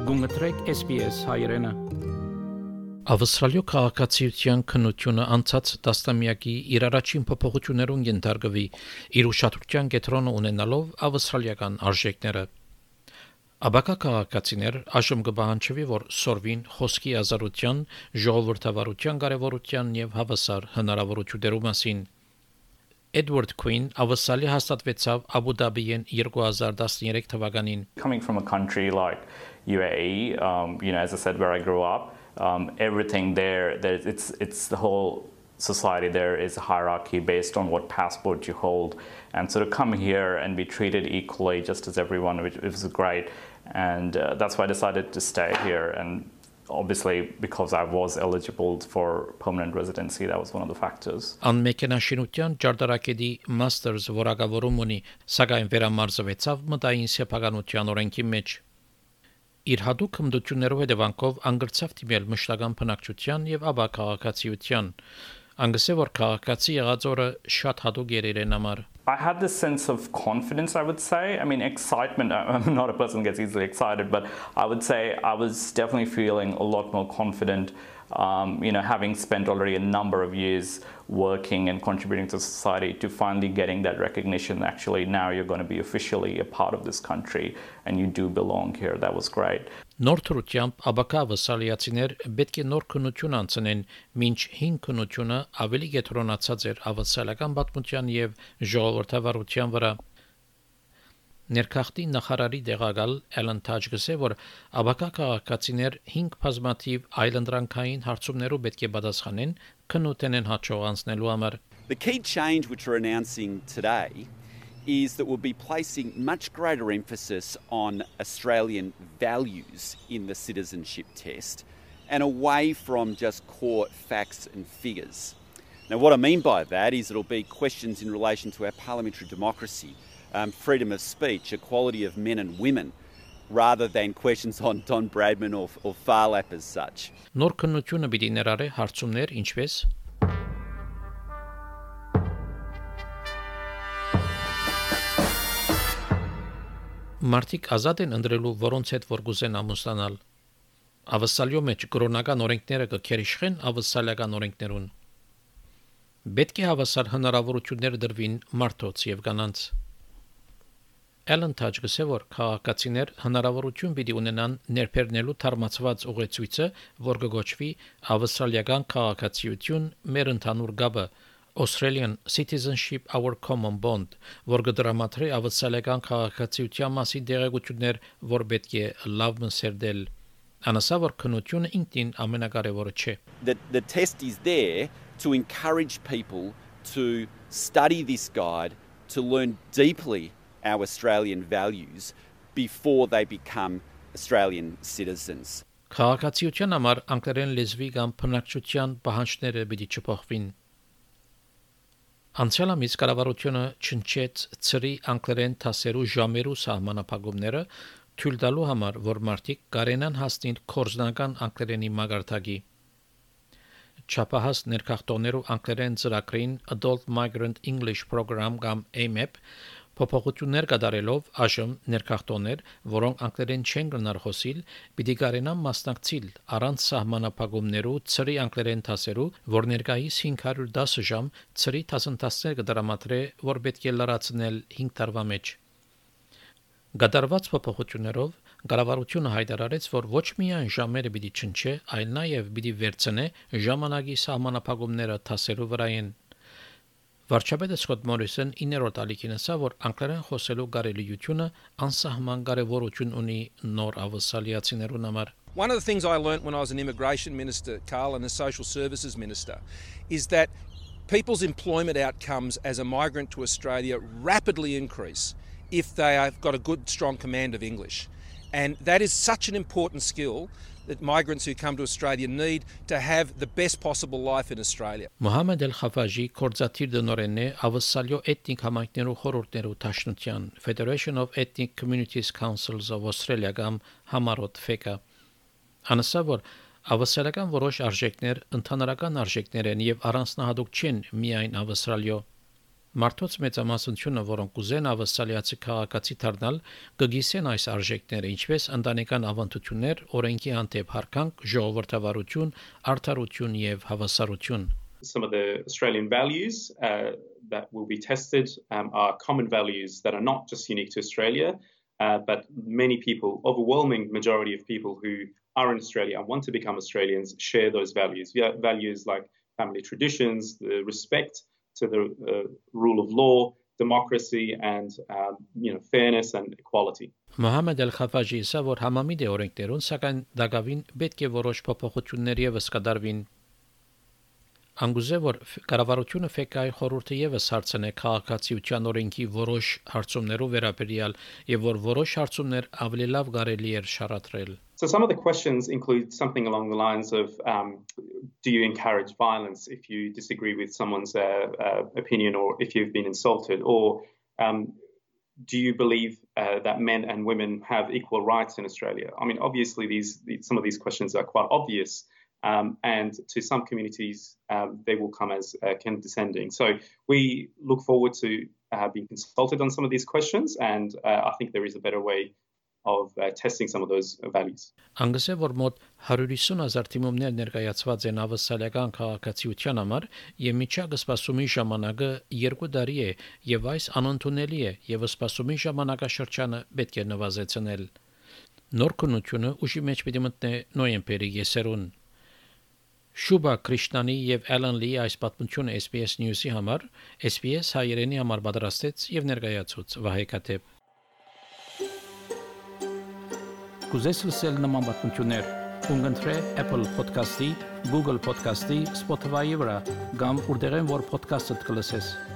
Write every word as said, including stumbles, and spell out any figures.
Գումտրեք S B S հայրենը։ Ավստրալիո քաղաքացիության քննությունը անցած տասնամյակի իր առաջին փոփոխություններուն ենթարկվի իր ուշադրության կենտրոնը ունենալով ավստրալիական արժեքները։ Աբակա քաղաքացիներ այժմ կբահանջվի, որ սորվին խոսքի ազատության, ժողովրդավարության կարևորության եւ հավասար հնարավորություններու մասին։ Edward Quinn ավստրալիա հաստատվեցավ Աբու Դաբիեն twenty thirteen թվականին։ Coming from a country like U A E, um, you know, as I said, where I grew up, um, everything there, there, it's it's the whole society there is a hierarchy based on what passport you hold, and so to come here and be treated equally just as everyone, which was great, and uh, that's why I decided to stay here. And obviously, because I was eligible for permanent residency, that was one of the factors. Ան մեքենաշինության ջարդարակետի մաստերս որակավորում ունի, սակայն վերամարզվեցավ մտային սեփականության օրենքի մեջ։ Իր հատուկ հմտություններով հետևանքով անգրծավ դիմել մշտական բնակչության եւ աբա քաղաքացիության։ Անգսե որ քաղաքացի եղած օրը շատ հատուկ էր իրեն համար։ I had this sense of confidence, I would say. I mean, excitement. I'm not a person who gets easily excited, but I would say I was definitely feeling a lot more confident, um, you know, having spent already a number of years working and contributing to society, to finally getting that recognition. Actually, now you're going to be officially a part of this country and you do belong here. That was great. Նոր թրությամբ աբակա ավսալիացիներ պետք է նոր քննություն անցնեն, մինչ հին քննությունը ավելի կենտրոնացած էր ավսալական պատմության եւ ժողովրդավարության վրա։ Ներքախտի նախարարի դեղակալ Էլեն Թաջ գսե, որ աբակա քաղաքացիներ հինգ բազմաթիվ այլընտրանքային հարցումներով պետք է պատասխանեն քննութենեն հաջող անցնելու համար։ The key change which we're announcing today is that we'll be placing much greater emphasis on Australian values in the citizenship test and away from just core facts and figures. Now, what I mean by that is it'll be questions in relation to our parliamentary democracy, um, freedom of speech, equality of men and women, rather than questions on Don Bradman or, or Farlap as such. Նոր քննությունը պիտի ներառե հարցումներ ինչպես Մարդիկ ազատ են ընտրելու, որոնց հետ որ գուզեն ամուսնանալ։ Ավսալիո մեջ կրոնական օրենքները կքերիշխեն ավսալական օրենքներուն։ Պետք է հավասար հնարավորություններ դրվին մարդոց եւ կանանց։ Էլեն Թաջ գսե, որ քաղաքացիներ հնարավորություն պիտի ունենան ներբեռնելու թարմացված ուղեցույցը, որ կգոչվի ավսալիական քաղաքացիություն մեր ընդհանուր գաբը, Australian Citizenship Our Common Bond, որ կդրամատրի ավսալական քաղաքացիության մասին դեղեցություններ, որ պետք է լավ մսերդել։ Անասա որ քննությունը ինքնին ամենակարևորը չէ։ The the test is there to encourage people to study this guide, to learn deeply our Australian values before they become Australian citizens. Քաղաքացիության համար անգլերեն լեզվի կամ բնակչության պահանջները պիտի չփոխվին։ Անցյալ ամիս կառավարությունը չնչեց ծրի անգլերեն դասերու ժամերու սահմանափակումները թույլ տալու համար, որ մարդիկ կարենան հասնեն կորզնական անգլերենի մագարտակի։ Չափահաս ներքախտողներու անգլերեն ծրագրին Adult Migrant English Program կամ A M E P փոփոխություններ կատարելով այժմ ներքախտողներ, որոնք անգլերեն չեն գնար խոսիլ, պիտի կարենան մասնակցել առանց սահմանափակումներու ծրի անգլերեն դասերու, որ ներկայիս five hundred ten ժամ ծրի դասընթացներ կդրամատրե, որ պետք է լրացնել five տարվա մեջ։ Գդարված փոփոխություններով կառավարությունը հայտարարեց, որ ոչ միայն ժամերը պիտի չնչե, այլ նաև պիտի վերցնե ժամանակի սահմանափակումները դասերու վրայեն։ Վարչապետը Սկոտ Մորիսոն իններորդ ալիքին ասավ, որ անգլերեն խոսելու կարելիությունը անսահման կարևորություն ունի նոր ավսալիացիներուն համար։ One of the things I learnt when I was an immigration minister, Carl, and a social services minister, is that people's employment outcomes as a migrant to Australia rapidly increase if they have got a good, strong command of English. And that is such an important skill that migrants who come to Australia need to have the best possible life in Australia. Mohamed El Khafaji կորզաթիր դնորենն է ավսալիո էթնիկ համայնքներու խորհուրդներու տաշնության Federation of Ethnic Communities Councils of Australia կամ համառոտ F E C A։ Անասա որ ավսալական որոշ արժեքներ ընդհանրական արժեքներ են եւ առանձնահատուկ չեն միայն ավստրալիո։ Մարդոց մեծամասնությունը, որոնք կուզեն ավստրալիացի քաղաքացի դառնալ, կգիսեն այս արժեքները, ինչպես ընտանեկան ավանդություններ, օրենքի հանդեպ հարկանք, ժողովրդավարություն, արդարություն եւ հավասարություն. Some of the Australian values uh, that will be tested um, are common values that are not just unique to Australia, uh, but many people, overwhelming majority of people who are in Australia and want to become Australians share those values. Yeah, values like family traditions, the respect to the uh, rule of law, democracy and um, you know fairness and equality. Mohamed El-Khafajի ասա, որ համամիտ է օրենքներուն, սակայն դակավին պետք է որոշ փոփոխություններ եւս կդարվին. Անգուզե որ կառավարությունը ֆեկայի խորհուրդը եւս հարցնե քաղաքացիության օրենքի որոշ հարցումներով վերաբերյալ եւ որ որոշ հարցումներ ավելի լավ կարելի է շարադրել. So some of the questions include something along the lines of um, do you encourage violence if you disagree with someone's uh, uh, opinion or if you've been insulted, or um, do you believe uh, that men and women have equal rights in Australia? I mean, obviously these, these some of these questions are quite obvious. Um, and to some communities, um, they will come as uh, condescending. So we look forward to uh, being consulted on some of these questions, and uh, I think there is a better way of uh, testing some of those values. Անգսե որ մոտ one hundred fifty thousand դիմումներ ներկայացված են ավստրալիական քաղաքացիության համար եւ միջակայք սպասումի ժամանակը երկու տարի է եւ այս անընդունելի է եւ սպասումի ժամանակաշրջանը պետք է նվազեցնել. Նոր քննությունը ուժի մեջ պիտի մտնե նոյեմբերի կեսերուն. Շուբա Քրիշնանի եւ Ալեն Լի այս պատմությունը S B S News-ի համար S B S հայերենի համար պատրաստեց եւ ներկայացուց Վահե Կատեփ. Կուզես լսել նման պատմություններ, կընտրե Apple Podcast-ի, Google Podcast-ի, Spotify-ի վրա, կամ որտեղեն որ podcast-ը կլսես։